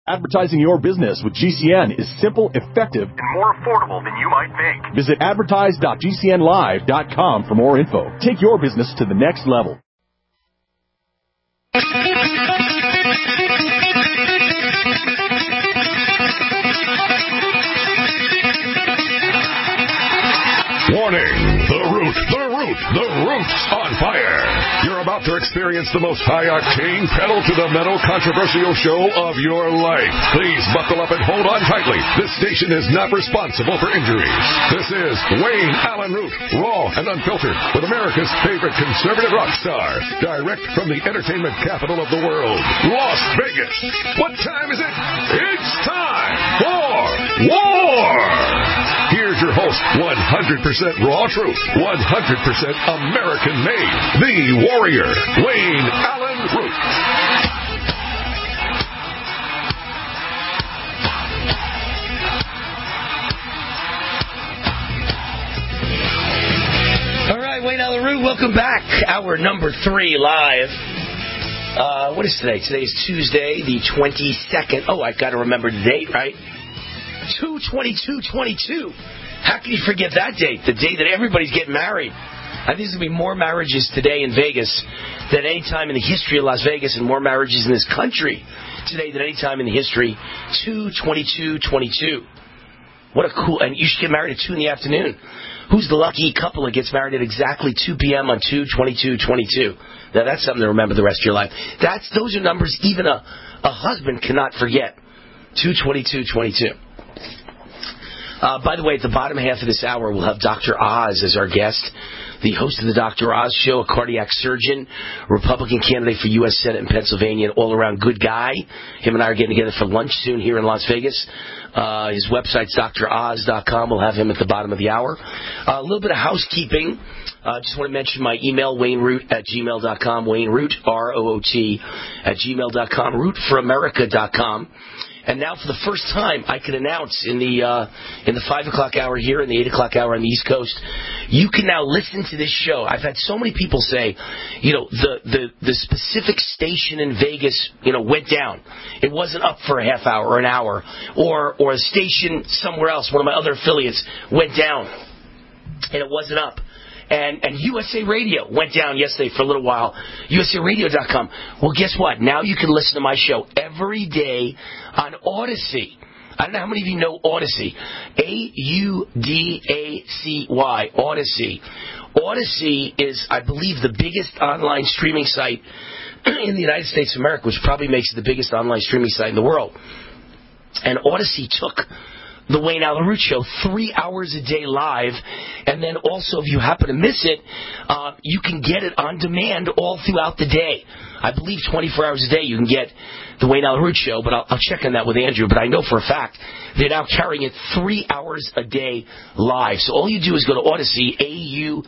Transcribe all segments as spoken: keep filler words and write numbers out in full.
Advertising your business with G C N is simple, effective, and more affordable than you might think. Visit advertise dot g c n live dot com for more info. Take your business to the next level. Warning! The Root, the Root, the Root's on fire. You're about to experience the most high-octane, pedal-to-the-metal controversial show of your life. Please buckle up and hold on tightly. This station is not responsible for injuries. This is Wayne Allen Root, raw and unfiltered, with America's favorite conservative rock star, direct from the entertainment capital of the world, Las Vegas. What time is it? It's time for war! Here's your host, one hundred percent raw truth, one hundred percent American-made, the warrior, Wayne Allen Root. All right, Wayne Allen Root, welcome back. Hour number three live. Uh, what is today? Today is Tuesday, the twenty-second. Oh, I've got to remember the date, right? two twenty-two twenty-two. How can you forget that date? The day that everybody's getting married. I think there's going to be more marriages today in Vegas than any time in the history of Las Vegas, and more marriages in this country today than any time in the history. two twenty-two twenty-two. What a cool... And you should get married at two in the afternoon. Who's the lucky couple that gets married at exactly two p.m. on two twenty-two twenty-two? Now, that's something to remember the rest of your life. That's Those are numbers even a, a husband cannot forget. two twenty-two twenty-two. Uh, by the way, at the bottom half of this hour, we'll have Doctor Oz as our guest, the host of the Doctor Oz Show, a cardiac surgeon, Republican candidate for U S Senate in Pennsylvania, an all-around good guy. Him and I are getting together for lunch soon here in Las Vegas. Uh, his website's D R oz dot com. We'll have him at the bottom of the hour. Uh, a little bit of housekeeping. I uh, just want to mention my email, wayne root at gmail dot com, Wayne Root, R O O T, at gmail dot com, root for america dot com. And now, for the first time, I can announce in the uh, in the five o'clock hour here and the eight o'clock hour on the East Coast, you can now listen to this show. I've had so many people say, you know, the, the, the specific station in Vegas, you know, went down. It wasn't up for a half hour or an hour. Or, or a station somewhere else, one of my other affiliates, went down, and it wasn't up. And, and U S A Radio went down yesterday for a little while, U S A radio dot com. Well, guess what? Now you can listen to my show every day on Odyssey. I don't know how many of you know Odyssey. A U D A C Y, Odyssey. Odyssey is, I believe, the biggest online streaming site in the United States of America, which probably makes it the biggest online streaming site in the world. And Odyssey took the Wayne Allen Root Show three hours a day live, and then also, if you happen to miss it, uh, you can get it on demand all throughout the day. I believe twenty-four hours a day you can get the Wayne Allen Root Show, but I'll, I'll check on that with Andrew. But I know for a fact they're now carrying it three hours a day live. So all you do is go to Odyssey, A U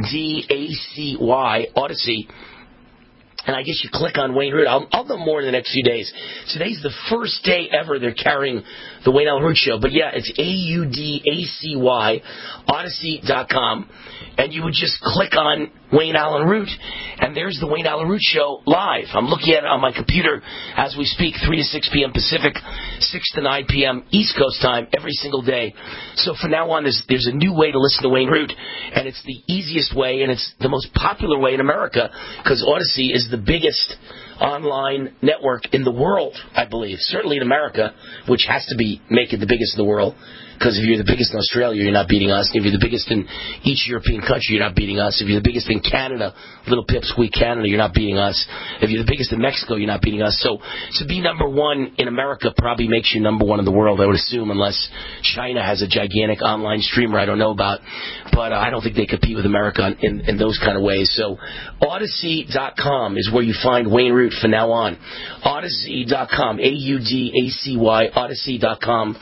D A C Y, Odyssey. And I guess you click on Wayne Root. I'll, I'll know more in the next few days. Today's the first day ever they're carrying the Wayne Allen Root Show. But yeah, it's A U D A C Y, Odyssey dot com. And you would just click on Wayne Allen Root, and there's the Wayne Allen Root Show live. I'm looking at it on my computer as we speak, three to six p.m. Pacific, six to nine p.m. East Coast time every single day. So from now on, there's, there's a new way to listen to Wayne Root, and it's the easiest way, and it's the most popular way in America, because Odyssey is the biggest online network in the world, I believe. Certainly in America, which has to be make it the biggest in the world. Because if you're the biggest in Australia, you're not beating us. If you're the biggest in each European country, you're not beating us. If you're the biggest in Canada, little pipsqueak Canada, you're not beating us. If you're the biggest in Mexico, you're not beating us. So to be number one in America probably makes you number one in the world, I would assume, unless China has a gigantic online streamer I don't know about. But uh, I don't think they compete with America in, in those kind of ways. So Odyssey dot com is where you find Wayne Root from now on. Odyssey dot com, A U D A C Y, Odyssey dot com.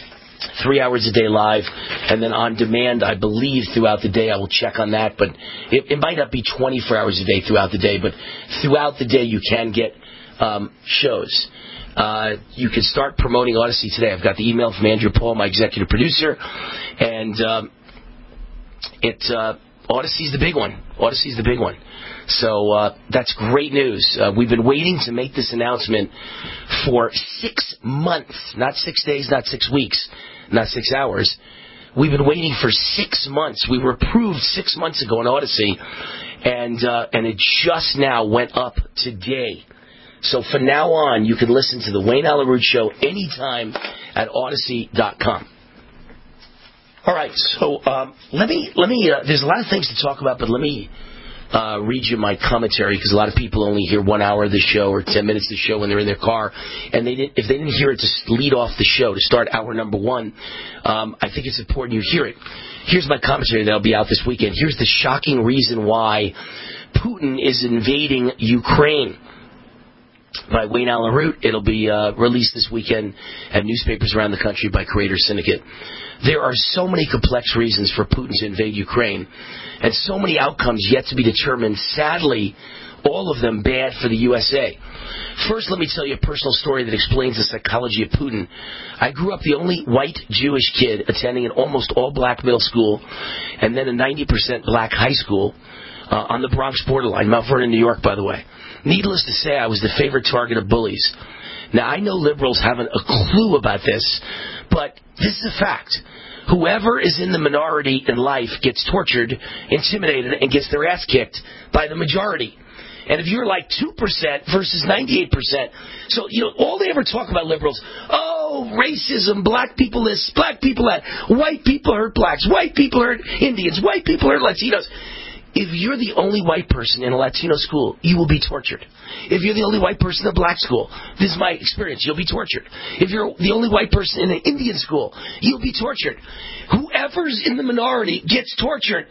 Three hours a day live, and then on demand, I believe, throughout the day. I will check on that, but it, it might not be twenty-four hours a day throughout the day, but throughout the day you can get um, shows. Uh, you can start promoting Odyssey today. I've got the email from Andrew Paul, my executive producer, and um, it uh, Odyssey's the big one. Odyssey's the big one. So uh, that's great news. Uh, we've been waiting to make this announcement for six months, not six days, not six weeks, not six hours. We've been waiting for six months. We were approved six months ago on Odyssey, and uh, and it just now went up today. So from now on, you can listen to the Wayne Allyn Root Show anytime at Odyssey dot com. All right, so um, let me let me. Uh, there's a lot of things to talk about, but let me uh, read you my commentary because a lot of people only hear one hour of the show or ten minutes of the show when they're in their car, and they didn't, if they didn't hear it to lead off the show to start hour number one, um, I think it's important you hear it. Here's my commentary that'll be out this weekend. Here's the shocking reason why Putin is invading Ukraine. By Wayne Allyn Root. It'll be uh, released this weekend at newspapers around the country by Creator Syndicate. There are so many complex reasons for Putin to invade Ukraine, and so many outcomes yet to be determined. Sadly, all of them bad for the U S A. First, let me tell you a personal story that explains the psychology of Putin. I grew up the only white Jewish kid attending an almost all-black middle school and then a ninety percent black high school uh, on the Bronx borderline, Mount Vernon, New York, by the way. Needless to say, I was the favorite target of bullies. Now, I know liberals haven't a clue about this, but this is a fact. Whoever is in the minority in life gets tortured, intimidated, and gets their ass kicked by the majority. And if you're like two percent versus ninety-eight percent, so, you know, all they ever talk about liberals, oh, racism, black people this, black people that, white people hurt blacks, white people hurt Indians, white people hurt Latinos. If you're the only white person in a Latino school, you will be tortured. If you're the only white person in a black school, this is my experience, you'll be tortured. If you're the only white person in an Indian school, you'll be tortured. Whoever's in the minority gets tortured.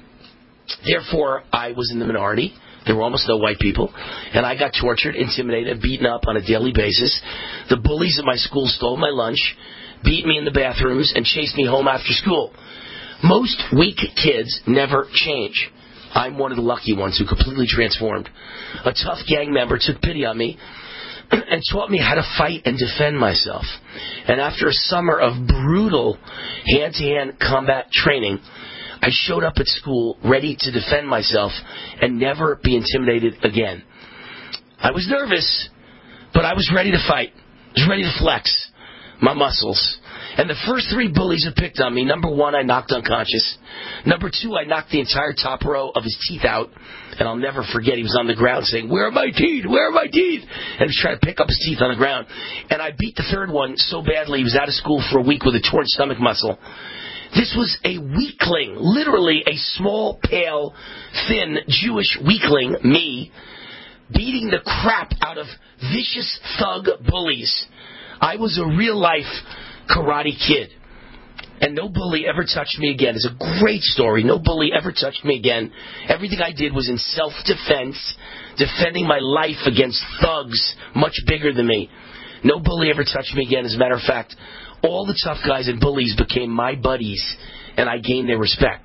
Therefore, I was in the minority. There were almost no white people. And I got tortured, intimidated, beaten up on a daily basis. The bullies at my school stole my lunch, beat me in the bathrooms, and chased me home after school. Most weak kids never change. I'm one of the lucky ones who completely transformed. A tough gang member took pity on me and taught me how to fight and defend myself. And after a summer of brutal hand-to-hand combat training, I showed up at school ready to defend myself and never be intimidated again. I was nervous, but I was ready to fight. I was ready to flex my muscles. And the first three bullies who picked on me, number one, I knocked unconscious. Number two, I knocked the entire top row of his teeth out. And I'll never forget, he was on the ground saying, where are my teeth? Where are my teeth? And he was trying to pick up his teeth on the ground. And I beat the third one so badly, he was out of school for a week with a torn stomach muscle. This was a weakling, literally a small, pale, thin, Jewish weakling, me, beating the crap out of vicious thug bullies. I was a real-life karate kid. And no bully ever touched me again. It's a great story. No bully ever touched me again. Everything I did was in self-defense, defending my life against thugs much bigger than me. No bully ever touched me again. As a matter of fact, all the tough guys and bullies became my buddies, and I gained their respect.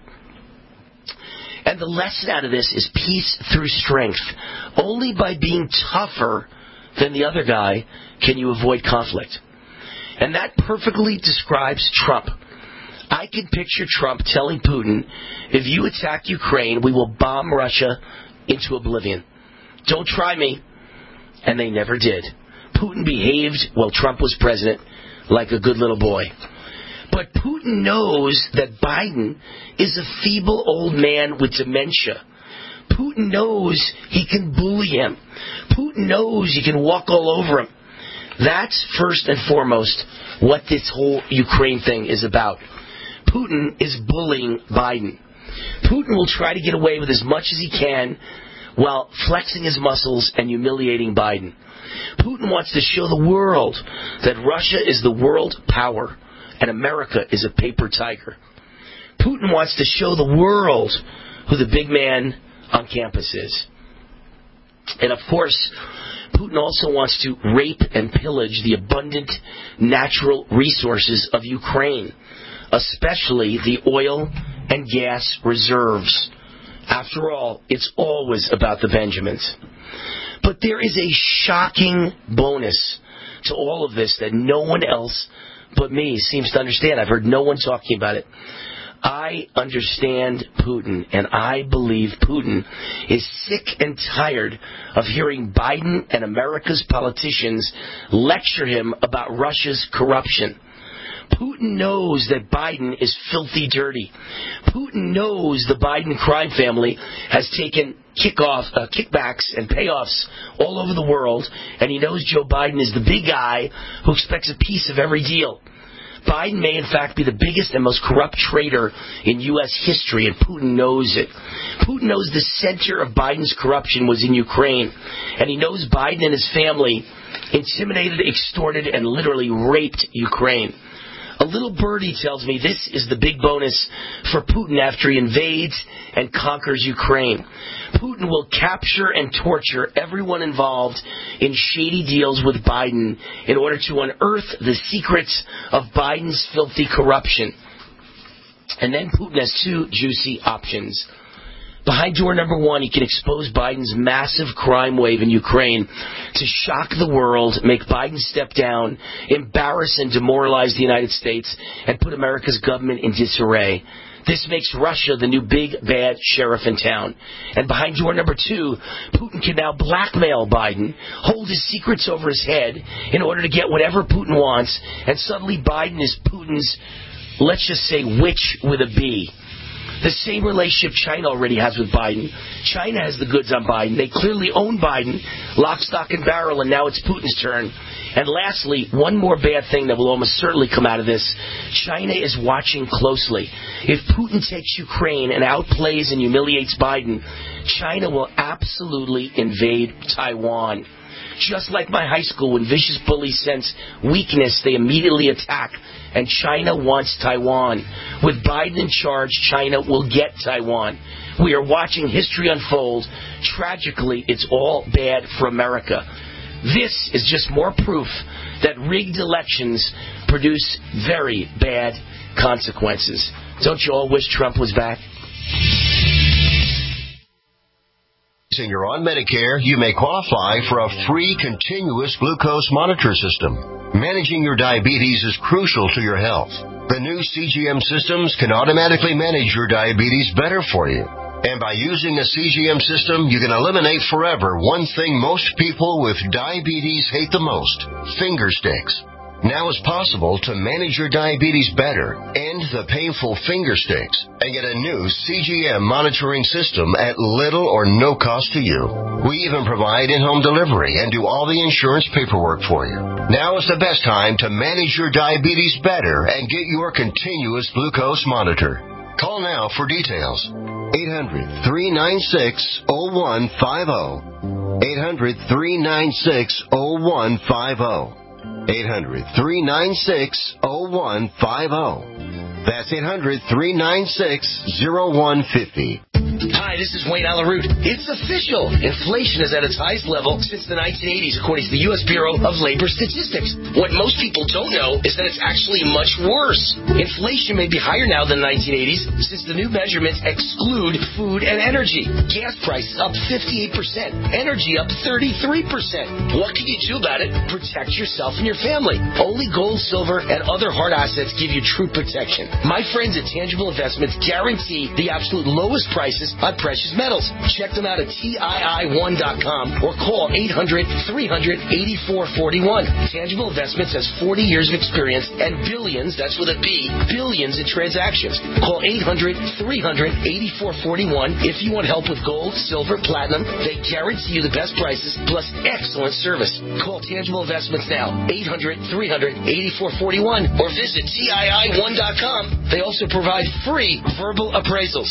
And the lesson out of this is peace through strength. Only by being tougher than the other guy can you avoid conflict. And that perfectly describes Trump. I can picture Trump telling Putin, if you attack Ukraine, we will bomb Russia into oblivion. Don't try me. And they never did. Putin behaved while Trump was president like a good little boy. But Putin knows that Biden is a feeble old man with dementia. Putin knows he can bully him. Putin knows he can walk all over him. That's first and foremost what this whole Ukraine thing is about. Putin is bullying Biden. Putin will try to get away with as much as he can while flexing his muscles and humiliating Biden. Putin wants to show the world that Russia is the world power and America is a paper tiger. Putin wants to show the world who the big man on campus is. And of course, Putin also wants to rape and pillage the abundant natural resources of Ukraine, especially the oil and gas reserves. After all, it's always about the Benjamins. But there is a shocking bonus to all of this that no one else but me seems to understand. I've heard no one talking about it. I understand Putin, and I believe Putin is sick and tired of hearing Biden and America's politicians lecture him about Russia's corruption. Putin knows that Biden is filthy dirty. Putin knows the Biden crime family has taken kickoff, uh, kickbacks and payoffs all over the world, and he knows Joe Biden is the big guy who expects a piece of every deal. Biden may, in fact, be the biggest and most corrupt traitor in U S history, and Putin knows it. Putin knows the center of Biden's corruption was in Ukraine, and he knows Biden and his family intimidated, extorted, and literally raped Ukraine. A little birdie tells me this is the big bonus for Putin after he invades and conquers Ukraine. Putin will capture and torture everyone involved in shady deals with Biden in order to unearth the secrets of Biden's filthy corruption. And then Putin has two juicy options. Behind door number one, he can expose Biden's massive crime wave in Ukraine to shock the world, make Biden step down, embarrass and demoralize the United States, and put America's government in disarray. This makes Russia the new big, bad sheriff in town. And behind door number two, Putin can now blackmail Biden, hold his secrets over his head in order to get whatever Putin wants, and suddenly Biden is Putin's, let's just say, witch with a B. The same relationship China already has with Biden. China has the goods on Biden. They clearly own Biden, lock, stock, and barrel, and now it's Putin's turn. And lastly, one more bad thing that will almost certainly come out of this. China is watching closely. If Putin takes Ukraine and outplays and humiliates Biden, China will absolutely invade Taiwan. Just like my high school, when vicious bullies sense weakness, they immediately attack. And China wants Taiwan. With Biden in charge, China will get Taiwan. We are watching history unfold. Tragically, it's all bad for America. This is just more proof that rigged elections produce very bad consequences. Don't you all wish Trump was back? And you're on Medicare, you may qualify for a free continuous glucose monitor system. Managing your diabetes is crucial to your health. The new C G M systems can automatically manage your diabetes better for you. And by using a C G M system, you can eliminate forever one thing most people with diabetes hate the most: finger sticks. Now it's possible to manage your diabetes better, end the painful finger sticks, and get a new C G M monitoring system at little or no cost to you. We even provide in-home delivery and do all the insurance paperwork for you. Now is the best time to manage your diabetes better and get your continuous glucose monitor. Call now for details. eight hundred, three nine six, oh one five oh. eight hundred, three nine six, oh one five oh. eight hundred, three nine six, oh one five oh. That's eight hundred, three nine six, oh one five oh. Hi, this is Wayne Allyn Root. It's official. Inflation is at its highest level since the nineteen eighties, according to the U S Bureau of Labor Statistics. What most people don't know is that it's actually much worse. Inflation may be higher now than the nineteen eighties since the new measurements exclude food and energy. Gas prices up fifty-eight percent. Energy up thirty-three percent. What can you do about it? Protect yourself and your family. Only gold, silver, and other hard assets give you true protection. My friends at Tangible Investments guarantee the absolute lowest prices on precious metals. Check them out at T I I one dot com or call eight hundred, three hundred, eighty-four forty-one. Tangible Investments has forty years of experience and billions, that's with a B, billions in transactions. Call eight hundred, three hundred, eighty-four forty-one if you want help with gold, silver, platinum. They guarantee you the best prices plus excellent service. Call Tangible Investments now, eight hundred, three hundred, eighty-four forty-one, or visit T I I one dot com. They also provide free verbal appraisals.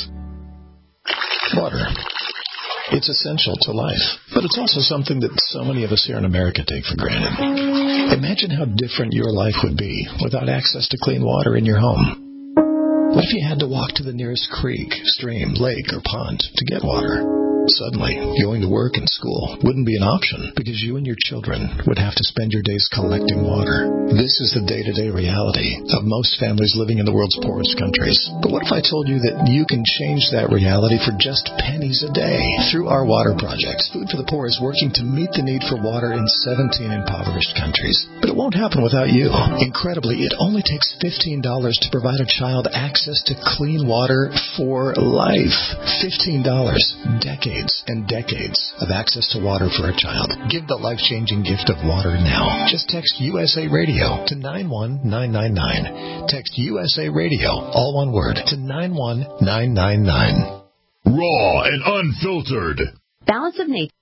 Water. It's essential to life, but it's also something that so many of us here in America take for granted. Imagine how different your life would be without access to clean water in your home. What if you had to walk to the nearest creek, stream, lake, or pond to get water? Suddenly, going to work and school wouldn't be an option because you and your children would have to spend your days collecting water. This is the day-to-day reality of most families living in the world's poorest countries. But what if I told you that you can change that reality for just pennies a day? Through our water projects, Food for the Poor is working to meet the need for water in seventeen impoverished countries. But it won't happen without you. Incredibly, it only takes fifteen dollars to provide a child access to clean water for life. fifteen dollars. Decades and decades of access to water for a child. Give the life-changing gift of water now. Just text U S A Radio to nine one nine nine nine. Text U S A Radio, all one word, to nine one nine nine nine. Raw and unfiltered. Balance of Nature.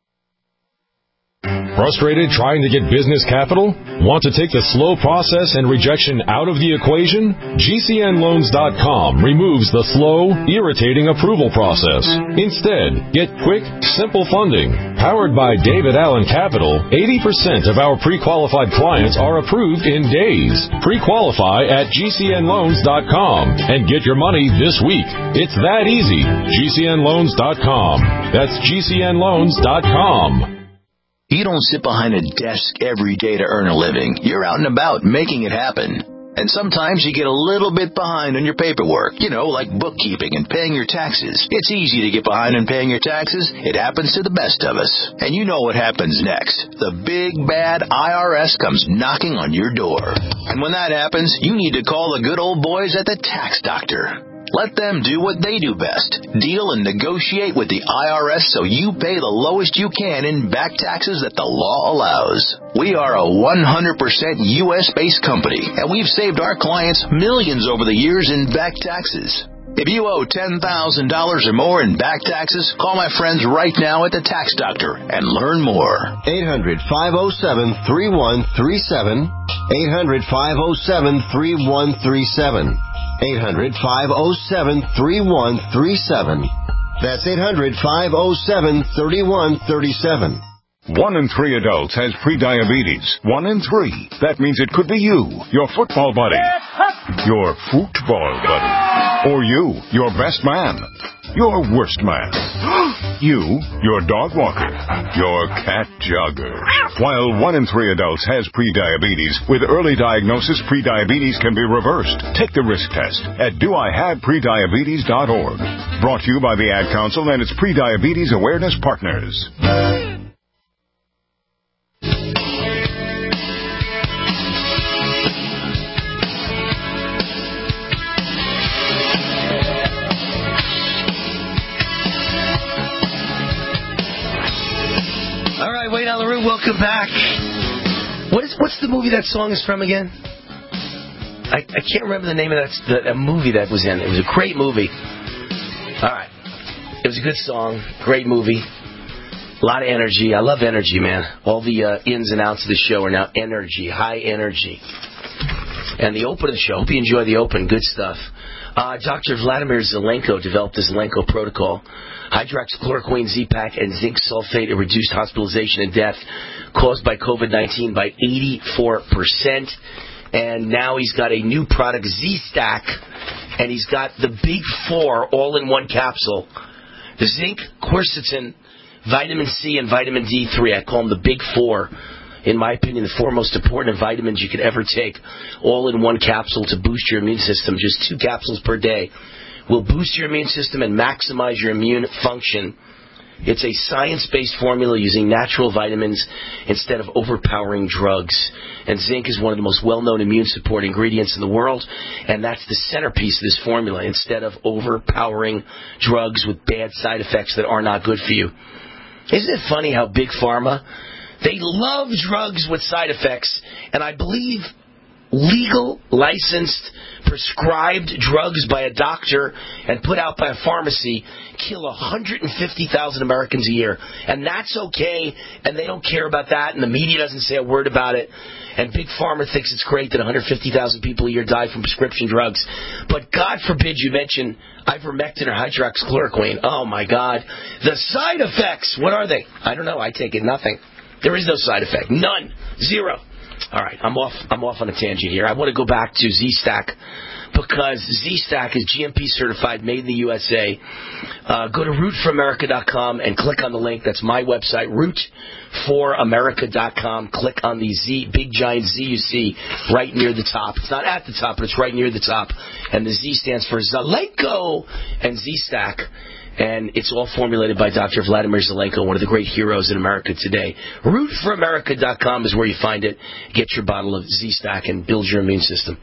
Frustrated trying to get business capital? Want to take the slow process and rejection out of the equation? G C N Loans dot com removes the slow, irritating approval process. Instead, get quick, simple funding. Powered by David Allen Capital, eighty percent of our pre-qualified clients are approved in days. Pre-qualify at G C N Loans dot com and get your money this week. It's that easy. G C N Loans dot com. That's G C N Loans dot com. You don't sit behind a desk every day to earn a living. You're out and about making it happen. And sometimes you get a little bit behind on your paperwork, you know, like bookkeeping and paying your taxes. It's easy to get behind on paying your taxes. It happens to the best of us. And you know what happens next. The big, bad I R S comes knocking on your door. And when that happens, you need to call the good old boys at the Tax Doctor. Let them do what they do best. Deal and negotiate with the I R S so you pay the lowest you can in back taxes that the law allows. We are a one hundred percent U S-based company, and we've saved our clients millions over the years in back taxes. If you owe ten thousand dollars or more in back taxes, call my friends right now at the Tax Doctor and learn more. eight hundred, five oh seven, three one three seven. eight hundred, five oh seven, three one three seven. eight hundred, five oh seven, three one three seven. That's eight hundred, five oh seven, three one three seven. One in three adults has prediabetes. One in three. That means it could be you, your football buddy, your football buddy, or you, your best man, your worst man, you, your dog walker, your cat jogger. While one in three adults has prediabetes, with early diagnosis, prediabetes can be reversed. Take the risk test at do I have prediabetes dot org. Brought to you by the Ad Council and its Prediabetes Awareness Partners. Wayne Allyn Root, welcome back. What is what's the movie that song is from again? I, I can't remember the name of that the, the movie that was in. It was a great movie. All right, it was a good song, great movie, a lot of energy. I love energy, man. All the uh, ins and outs of the show are now energy, high energy. And the open of the show, hope you enjoy the open, good stuff. Uh, Doctor Vladimir Zelenko developed the Zelenko protocol. Hydroxychloroquine, Z-Pak, and zinc sulfate have reduced hospitalization and death caused by COVID nineteen by eighty-four percent. And now he's got a new product, Z-Stack, and he's got the Big Four all in one capsule. The zinc, quercetin, vitamin C, and vitamin D three. I call them the Big Four. In my opinion, the four most important vitamins you could ever take, all in one capsule to boost your immune system. Just two capsules per day will boost your immune system and maximize your immune function. It's a science-based formula using natural vitamins instead of overpowering drugs. And zinc is one of the most well-known immune support ingredients in the world, and that's the centerpiece of this formula, instead of overpowering drugs with bad side effects that are not good for you. Isn't it funny how Big Pharma, they love drugs with side effects, and I believe legal, licensed, prescribed drugs by a doctor and put out by a pharmacy kill one hundred fifty thousand Americans a year. And that's okay, and they don't care about that, and the media doesn't say a word about it. And Big Pharma thinks it's great that one hundred fifty thousand people a year die from prescription drugs. But God forbid you mention ivermectin or hydroxychloroquine. Oh, my God. The side effects, what are they? I don't know. I take it nothing. There is no side effect. None. Zero. All right, I'm off. I'm off on a tangent here. I want to go back to Z-Stack because Z-Stack is G M P certified, made in the U S A. Uh, go to root for america dot com and click on the link. That's my website, root for america dot com. Click on the Z, big giant Z you see right near the top. It's not at the top, but it's right near the top. And the Z stands for Zelenko and Z-Stack. And it's all formulated by Doctor Vladimir Zelenko, one of the great heroes in America today. root for america dot com is where you find it. Get your bottle of Z-Stack and build your immune system.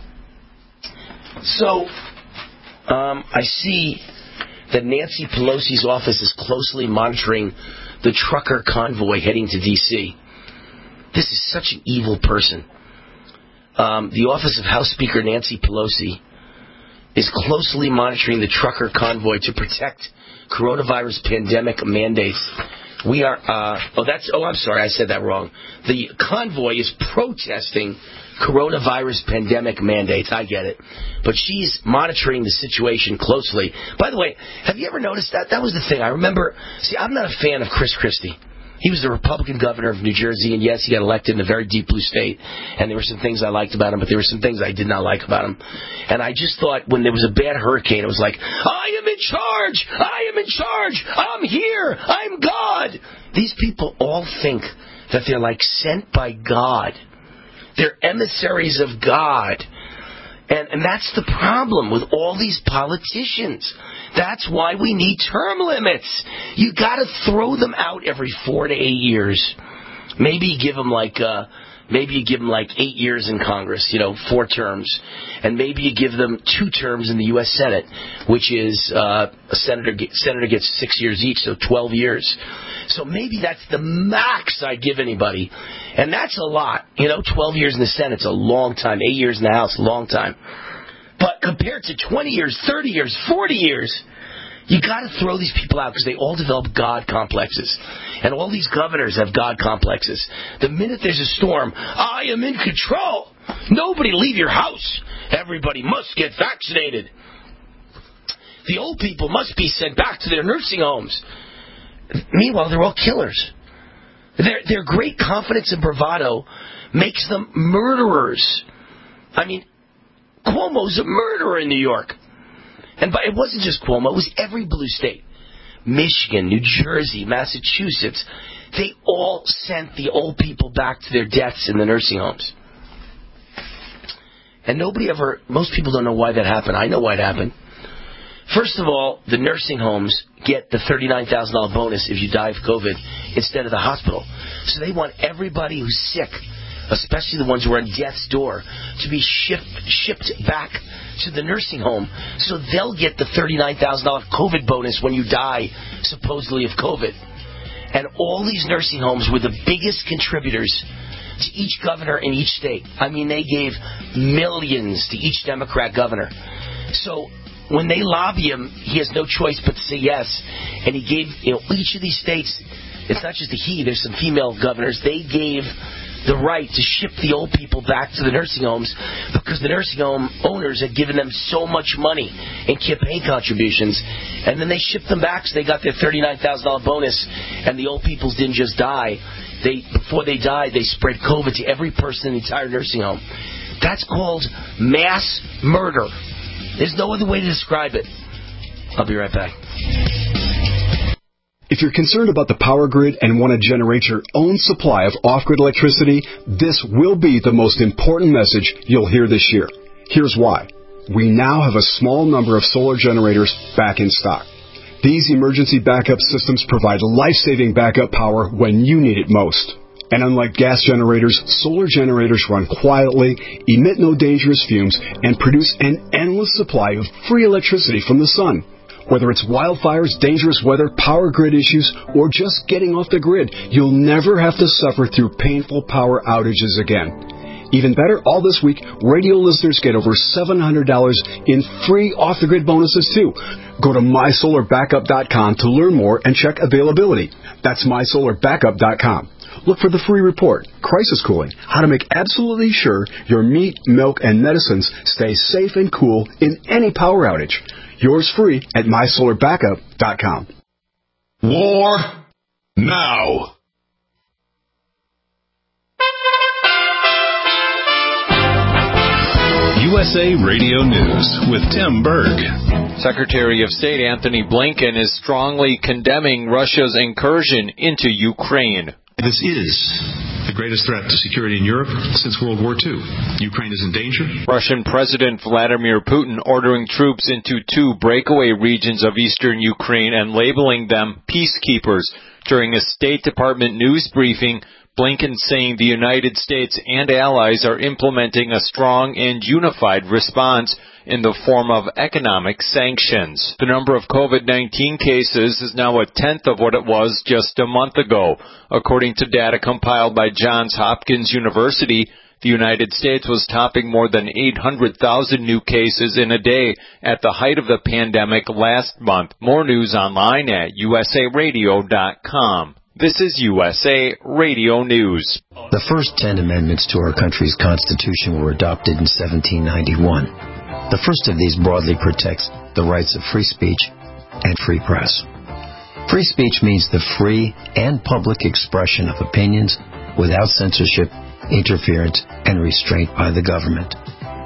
So, um, I see that Nancy Pelosi's office is closely monitoring the trucker convoy heading to D C This is such an evil person. Um, the office of House Speaker Nancy Pelosi is closely monitoring the trucker convoy to protect coronavirus pandemic mandates. We are, uh, oh, that's, oh, I'm sorry, I said that wrong. The convoy is protesting coronavirus pandemic mandates. I get it. But she's monitoring the situation closely. By the way, have you ever noticed that? That was the thing. I remember, see, I'm not a fan of Chris Christie. He was the Republican governor of New Jersey, and yes, he got elected in a very deep blue state, and there were some things I liked about him, but there were some things I did not like about him. And I just thought when there was a bad hurricane, it was like, I am in charge! I am in charge! I'm here! I'm God! These people all think that they're like sent by God. They're emissaries of God. And, and that's the problem with all these politicians. That's why we need term limits. You got to throw them out every four to eight years. Maybe you give them like, uh, maybe you give them like eight years in Congress, you know, four terms, and maybe you give them two terms in the U S Senate, which is uh, a senator senator gets six years each, so twelve years. So maybe that's the max I'd give anybody, and that's a lot. You know, twelve years in the Senate's a long time. Eight years in the House, a long time. But compared to twenty years, thirty years, forty years, you got to throw these people out because they all develop God complexes. And all these governors have God complexes. The minute there's a storm, I am in control. Nobody leave your house. Everybody must get vaccinated. The old people must be sent back to their nursing homes. Meanwhile, they're all killers. Their, their great confidence and bravado makes them murderers. I mean, Cuomo's a murderer in New York. And but it wasn't just Cuomo, it was every blue state. Michigan, New Jersey, Massachusetts. They all sent the old people back to their deaths in the nursing homes. And nobody ever, most people don't know why that happened. I know why it happened. First of all, the nursing homes get the thirty-nine thousand dollars bonus if you die of COVID instead of the hospital. So they want everybody who's sick, especially the ones who are on death's door, to be shipped, shipped back to the nursing home so they'll get the thirty-nine thousand dollars COVID bonus when you die, supposedly, of COVID. And all these nursing homes were the biggest contributors to each governor in each state. I mean, they gave millions to each Democrat governor. So when they lobby him, he has no choice but to say yes. And he gave, you know, each of these states, it's not just a he, there's some female governors, they gave the right to ship the old people back to the nursing homes because the nursing home owners had given them so much money in campaign contributions. And then they shipped them back so they got their thirty-nine thousand dollars bonus, and the old people didn't just die. They, before they died, they spread COVID to every person in the entire nursing home. That's called mass murder. There's no other way to describe it. I'll be right back. If you're concerned about the power grid and want to generate your own supply of off-grid electricity, this will be the most important message you'll hear this year. Here's why. We now have a small number of solar generators back in stock. These emergency backup systems provide life-saving backup power when you need it most. And unlike gas generators, solar generators run quietly, emit no dangerous fumes, and produce an endless supply of free electricity from the sun. Whether it's wildfires, dangerous weather, power grid issues, or just getting off the grid, you'll never have to suffer through painful power outages again. Even better, all this week, radio listeners get over seven hundred dollars in free off-the-grid bonuses, too. Go to my solar backup dot com to learn more and check availability. That's my solar backup dot com. Look for the free report, Crisis Cooling, how to make absolutely sure your meat, milk, and medicines stay safe and cool in any power outage. Yours free at my solar backup dot com. War now. U S A Radio News with Tim Berg. Secretary of State Anthony Blinken is strongly condemning Russia's incursion into Ukraine. This is the greatest threat to security in Europe since World War Two. Ukraine is in danger. Russian President Vladimir Putin ordering troops into two breakaway regions of eastern Ukraine and labeling them peacekeepers. During a State Department news briefing, Blinken saying the United States and allies are implementing a strong and unified response in the form of economic sanctions. The number of COVID nineteen cases is now a tenth of what it was just a month ago. According to data compiled by Johns Hopkins University, the United States was topping more than eight hundred thousand new cases in a day at the height of the pandemic last month. More news online at U S A radio dot com. This is U S A Radio News. The first ten amendments to our country's Constitution were adopted in seventeen ninety-one. The first of these broadly protects the rights of free speech and free press. Free speech means the free and public expression of opinions without censorship, interference, and restraint by the government.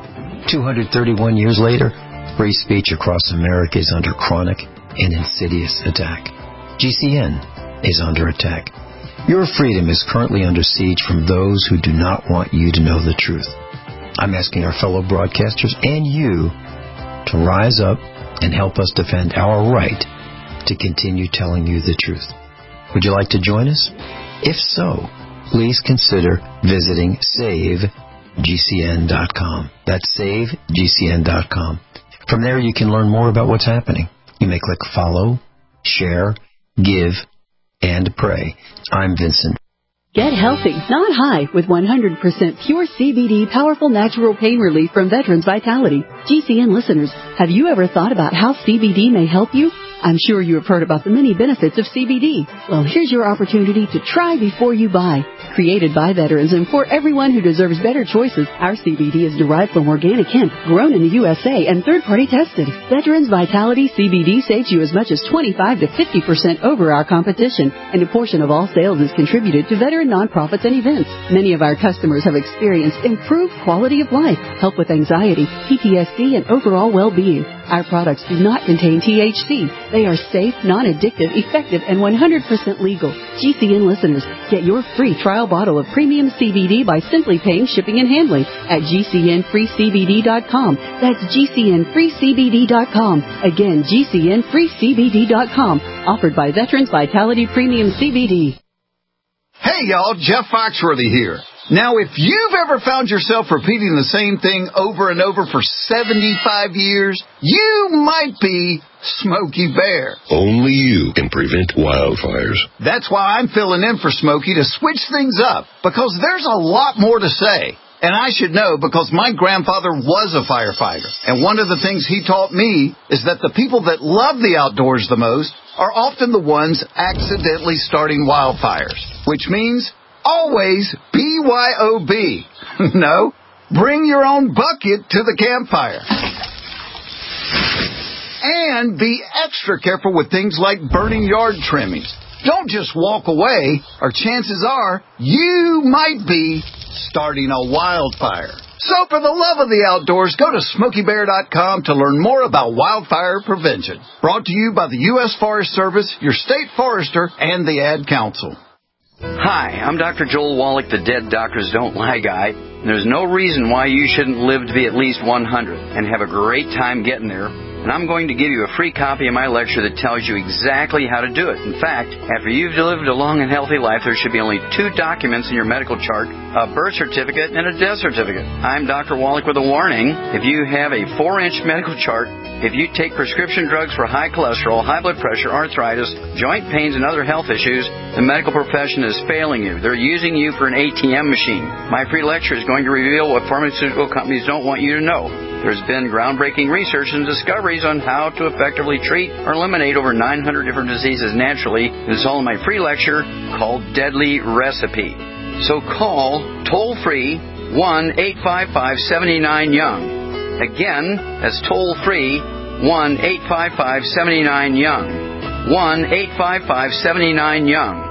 two hundred thirty-one years later, free speech across America is under chronic and insidious attack. G C N is under attack. Your freedom is currently under siege from those who do not want you to know the truth. I'm asking our fellow broadcasters and you to rise up and help us defend our right to continue telling you the truth. Would you like to join us? If so, please consider visiting save G C N dot com. That's save G C N dot com. From there, you can learn more about what's happening. You may click follow, share, give, and pray. I'm Vincent. Get healthy, not high, with one hundred percent pure C B D powerful natural pain relief from Veterans Vitality. G C N listeners, have you ever thought about how C B D may help you? I'm sure you have heard about the many benefits of C B D. Well, here's your opportunity to try before you buy. Created by veterans and for everyone who deserves better choices, our C B D is derived from organic hemp, grown in the U S A, and third-party tested. Veterans Vitality C B D saves you as much as twenty-five to fifty percent over our competition, and a portion of all sales is contributed to veteran nonprofits and events. Many of our customers have experienced improved quality of life, help with anxiety, P T S D, and overall well-being. Our products do not contain T H C. They are safe, non-addictive, effective, and one hundred percent legal. G C N listeners, get your free trial bottle of premium C B D by simply paying shipping and handling at G C N free C B D dot com. That's G C N free C B D dot com. Again, G C N free C B D dot com. Offered by Veterans Vitality Premium C B D. Hey, y'all, Jeff Foxworthy here. Now, if you've ever found yourself repeating the same thing over and over for seventy-five years, you might be Smokey Bear. Only you can prevent wildfires. That's why I'm filling in for Smokey to switch things up, because there's a lot more to say. And I should know because my grandfather was a firefighter. And one of the things he taught me is that the people that love the outdoors the most are often the ones accidentally starting wildfires, which means always B Y O B. No, bring your own bucket to the campfire. And be extra careful with things like burning yard trimmings. Don't just walk away, or chances are you might be starting a wildfire. So for the love of the outdoors, go to Smokey Bear dot com to learn more about wildfire prevention. Brought to you by the U S Forest Service, your state forester, and the Ad Council. Hi, I'm Doctor Joel Wallach, the Dead Doctors Don't Lie guy. There's no reason why you shouldn't live to be at least one hundred and have a great time getting there. And I'm going to give you a free copy of my lecture that tells you exactly how to do it. In fact, after you've lived a long and healthy life, there should be only two documents in your medical chart, a birth certificate and a death certificate. I'm Doctor Wallach with a warning. If you have a four-inch medical chart, if you take prescription drugs for high cholesterol, high blood pressure, arthritis, joint pains, and other health issues, the medical profession is failing you. They're using you for an A T M machine. My free lecture is going to reveal what pharmaceutical companies don't want you to know. There's been groundbreaking research and discoveries on how to effectively treat or eliminate over nine hundred different diseases naturally. This is all in my free lecture called Deadly Recipe. So call toll-free one eight five five, seven nine, young. Again, that's toll-free one eight five five, seven nine, young. one eight five five, seven nine, young.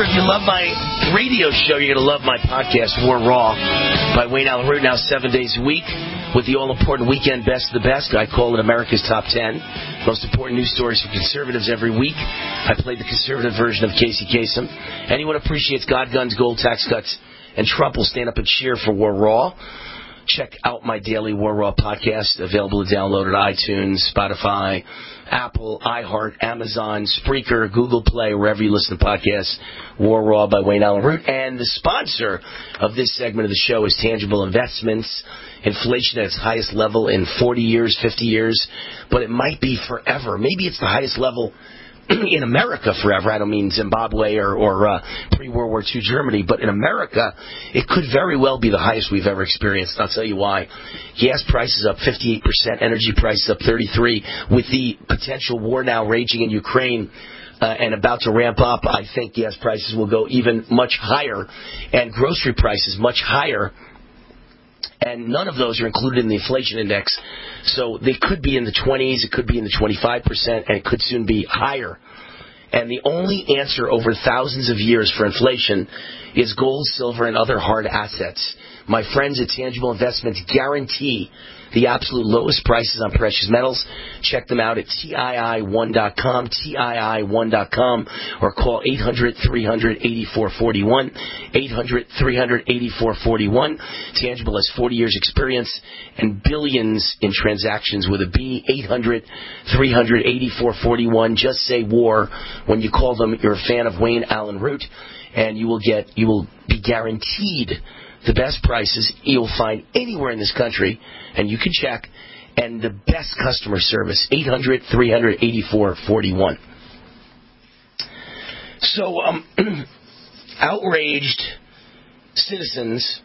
remember, if you love my radio show, you're going to love my podcast, War Raw, by Wayne Allen Root, now seven days a week, with the all-important weekend Best of the Best. I call it America's Top ten. Most important news stories for conservatives every week. I play the conservative version of Casey Kasem. Anyone appreciates God, guns, gold, tax cuts, and Trump will stand up and cheer for War Raw. Check out my daily War Raw podcast, available to download at iTunes, Spotify, Apple, iHeart, Amazon, Spreaker, Google Play, wherever you listen to podcasts. War Raw by Wayne Allen Root. And the sponsor of this segment of the show is Tangible Investments. Inflation at its highest level in forty years, fifty years, but it might be forever. Maybe it's the highest level in America forever. I don't mean Zimbabwe or, or uh, pre-World War Two Germany, but in America, it could very well be the highest we've ever experienced. I'll tell you why. Gas prices up fifty-eight percent, energy prices up thirty-three percent. With the potential war now raging in Ukraine uh, and about to ramp up, I think gas prices will go even much higher, and grocery prices much higher. And none of those are included in the inflation index. So they could be in the twenties, it could be in the twenty-five percent, and it could soon be higher. And the only answer over thousands of years for inflation is gold, silver, and other hard assets. My friends at Tangible Investments guarantee the absolute lowest prices on precious metals. Check them out at T I I one dot com, T I I one dot com, or call eight hundred, three hundred, eighty-four forty-one, eight hundred, three hundred, eighty-four forty-one. Tangible has forty years experience and billions in transactions with a B, eight hundred, three hundred, eighty-four forty-one. Just say war when you call them. You're a fan of Wayne Allen Root, and you will get, you will be guaranteed the best prices you'll find anywhere in this country, and you can check, and the best customer service, eight hundred, three hundred, eighty-four forty-one. So, um, outraged citizens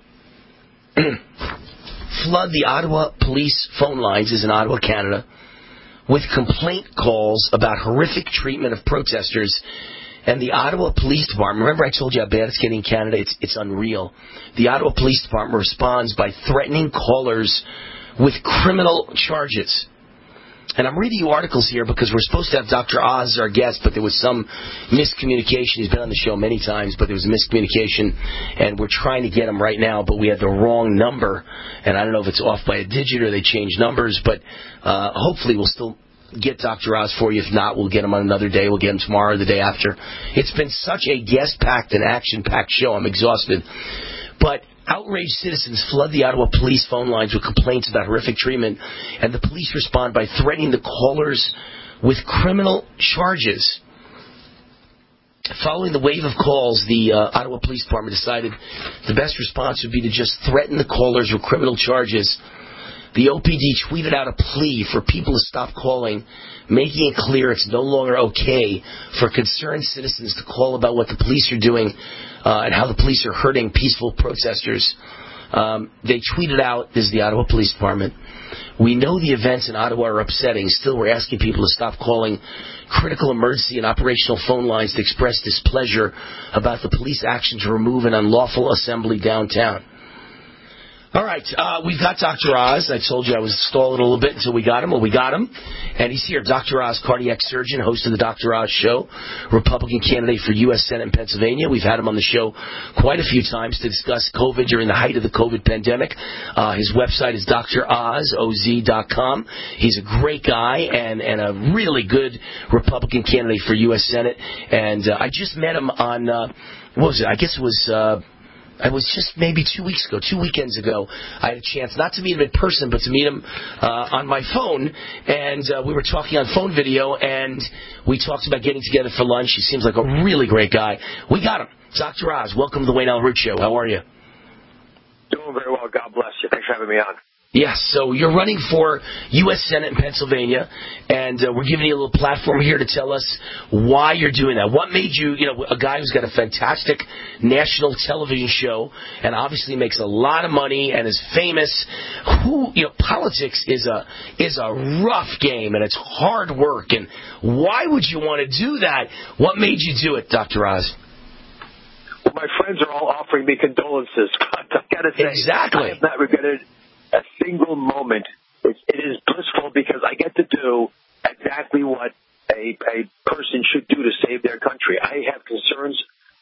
flood the Ottawa police phone lines, is in Ottawa, Canada, with complaint calls about horrific treatment of protesters. And the Ottawa Police Department, remember I told you how bad it's getting in Canada? It's, it's unreal. The Ottawa Police Department responds by threatening callers with criminal charges. And I'm reading you articles here because we're supposed to have Doctor Oz as our guest, but there was some miscommunication. He's been on the show many times, but there was a miscommunication, and we're trying to get him right now, but we had the wrong number. And I don't know if it's off by a digit or they changed numbers, but uh, hopefully we'll still get Doctor Oz for you. If not, we'll get him on another day. We'll get him tomorrow or the day after. It's been such a guest-packed and action-packed show. I'm exhausted. But outraged citizens flood the Ottawa police phone lines with complaints about horrific treatment, and the police respond by threatening the callers with criminal charges. Following the wave of calls, the uh, Ottawa Police Department decided the best response would be to just threaten the callers with criminal charges. The O P D tweeted out a plea for people to stop calling, making it clear it's no longer okay for concerned citizens to call about what the police are doing uh, and how the police are hurting peaceful protesters. Um, they tweeted out, this is the Ottawa Police Department, "We know the events in Ottawa are upsetting. Still, we're asking people to stop calling critical emergency and operational phone lines to express displeasure about the police action to remove an unlawful assembly downtown." All right, uh, we've got Doctor Oz. I told you I was stalling a little bit until we got him. Well, we got him, and he's here. Doctor Oz, cardiac surgeon, host of the Doctor Oz Show, Republican candidate for U S Senate in Pennsylvania. We've had him on the show quite a few times to discuss COVID during the height of the COVID pandemic. Uh, his website is D R Oz dot com. He's a great guy and, and a really good Republican candidate for U S Senate. And uh, I just met him on, uh, what was it? I guess it was... Uh, I was just maybe two weeks ago, two weekends ago, I had a chance not to meet him in person, but to meet him uh, on my phone, and uh, we were talking on phone video, and we talked about getting together for lunch. He seems like a really great guy. We got him. Doctor Oz, welcome to the Wayne Allen Root Show. How are you? Doing very well. God bless you. Thanks for having me on. Yes, so you're running for U S Senate in Pennsylvania, and uh, we're giving you a little platform here to tell us why you're doing that. What made you, you know, a guy who's got a fantastic national television show and obviously makes a lot of money and is famous. Who, you know, politics is a is a rough game and it's hard work. And why would you want to do that? What made you do it, Doctor Oz? Well, my friends are all offering me condolences. I've got to say, exactly. I have not regretted a single moment. It, it is blissful because I get to do exactly what a, a person should do to save their country. I have concerns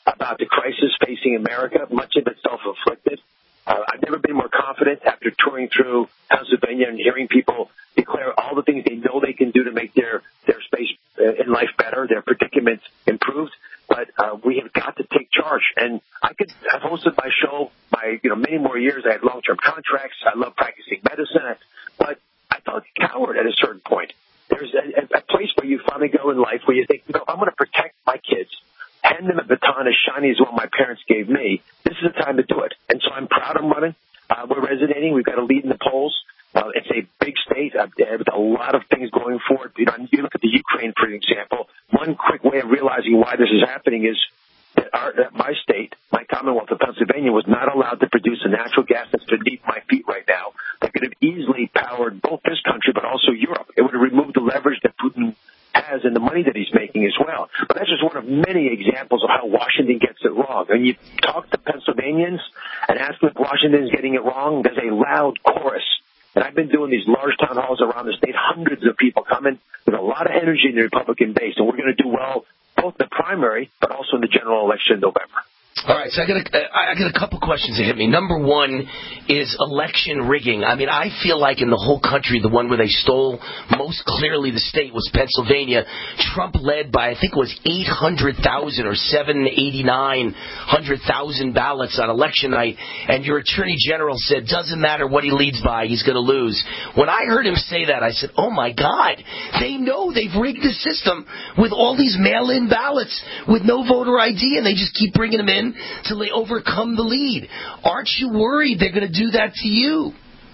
about the crisis facing America, much of it self-inflicted. Uh, I've never been more confident after touring through Pennsylvania and hearing people declare all the things they know they can do to make their, their space in life better, their predicament improved. But uh, we have got to take charge. And I could have hosted my show by, you know, many more years. I had long-term contracts. I love practicing medicine. But I felt a coward at a certain point. There's a, a place where you finally go in life where you think, you know, I'm going to protect my kids, hand them a baton as shiny as what my parents gave me. This is the time to do it. And so I'm proud I'm running. Uh, we're resonating. We've got a lead in the polls. Uh, it's a big state uh, with a lot of things going for it. You know, you look at the Ukraine, for example. One quick way of realizing why this is happening is that, our, that my state, my Commonwealth of Pennsylvania, was not allowed to produce a natural gas that's beneath my feet right now that could have easily powered both this country but also Europe. It would have removed the leverage that Putin has and the money that he's making as well. But that's just one of many examples of how Washington gets it wrong. When you talk to Pennsylvanians and ask them if Washington's getting it wrong, there's a loud chorus. And I've been doing these large town halls around the state, hundreds of people coming with a lot of energy in the Republican base, and we're going to do well both in the primary but also in the general election in November. All right, so I got a, I got a couple questions that hit me. Number one is election rigging. I mean, I feel like in the whole country, the one where they stole most clearly the state was Pennsylvania. Trump led by, I think it was eight hundred thousand or seven hundred eighty-nine thousand ballots on election night, and your attorney general said, doesn't matter what he leads by, he's going to lose. When I heard him say that, I said, oh, my God, they know they've rigged the system with all these mail-in ballots with no voter I D, and they just keep bringing them in till they overcome the lead. Aren't you worried they're going to do that to you?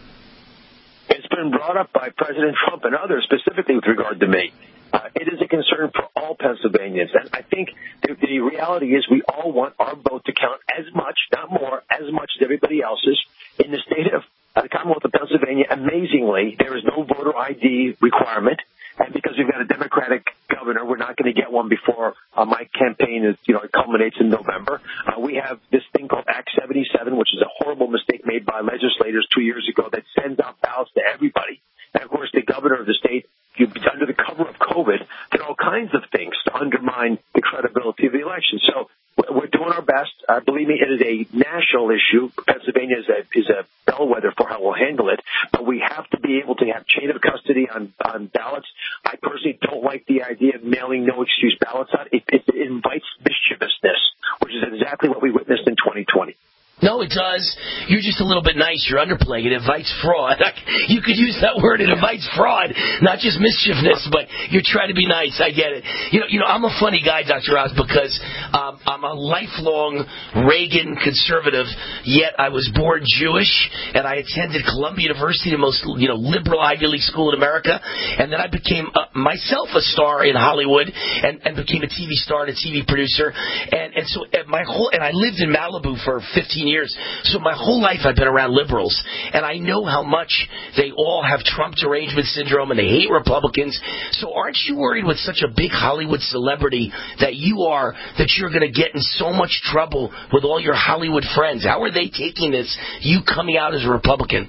It's been brought up by President Trump and others specifically with regard to me. Uh, it is a concern for all Pennsylvanians. And I think the, the reality is we all want our vote to count as much, not more, as much as everybody else's. In the state of uh, the Commonwealth of Pennsylvania, amazingly, there is no voter I D requirement. And because we've got a Democratic governor, we're not going to get one before uh, my campaign is, you know, it culminates in November. Uh, we have this thing called Act seventy-seven, which is a horrible mistake made by legislators two years ago that sends out ballots to everybody. And, of course, the governor of the state, under the cover of COVID, did all kinds of things to undermine the credibility of the election. So we're doing our best. Uh, believe me, it is a national issue. Pennsylvania is a, is a bellwether for how we'll handle it. But we have to be able to have chain of custody on, on ballots. I personally don't like the idea of mailing no-excuse ballots out. It, it, it invites mischievousness, which is exactly what we witnessed in twenty twenty. No, it does. You're just a little bit nice. You're underplaying it. It invites fraud. You could use that word. It invites fraud, not just mischievousness, but you're trying to be nice. I get it. You know, you know, I'm a funny guy, Doctor Oz, because um, I'm a lifelong Reagan conservative, yet I was born Jewish, and I attended Columbia University, the most, you know, liberal Ivy League school in America, and then I became uh, myself a star in Hollywood, and, and became a T V star and a T V producer, and, and so uh, my whole, and I lived in Malibu for fifteen years. So my whole life I've been around liberals, and I know how much they all have Trump derangement syndrome and they hate Republicans. So aren't you worried with such a big Hollywood celebrity that you are, that you're going to get in so much trouble with all your Hollywood friends? How are they taking this, you coming out as a Republican?